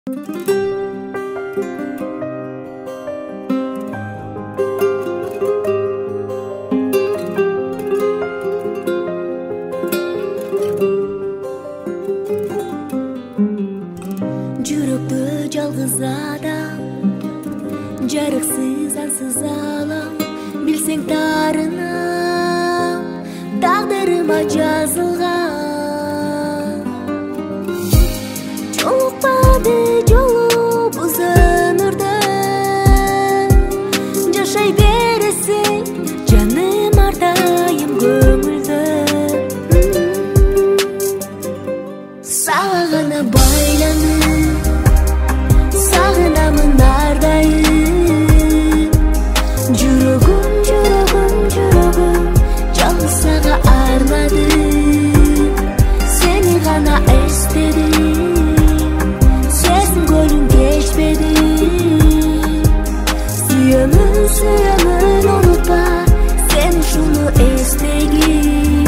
Жүрөктө жалгыз адам, жарыксыз ансыз алам. Билсең тарынам, тагдырыма жазылган. Жолукпады жолубуз өмүрдө, жашай бересиң жаным ардайым көңүлдө. Сага гана байланып сагынамын ардайым. Жүрөгүм жалгыз сага арнадым. Сени гана эстедим, сезим көлүн кечпедим. Сүйөмүн унутпа, сен ушуну эстегин.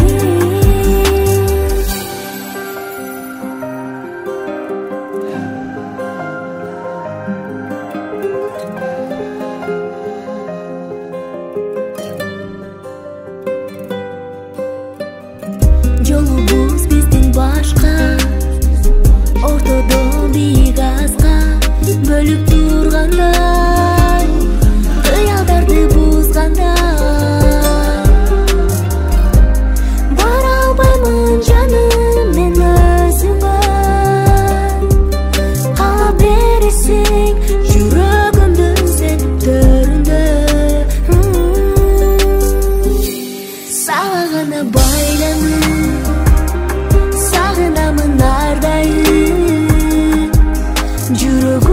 Жолубуз биздин башка, ортодо бийик азга бөлүп тургандай, кыялдарды бузгандай. Бара албаймын жаным мен өзүңө, кала бересиң жүрөгүмдүн сен төрүндө. Сага гана байланып сагынамын ардайым. Жүрөгүм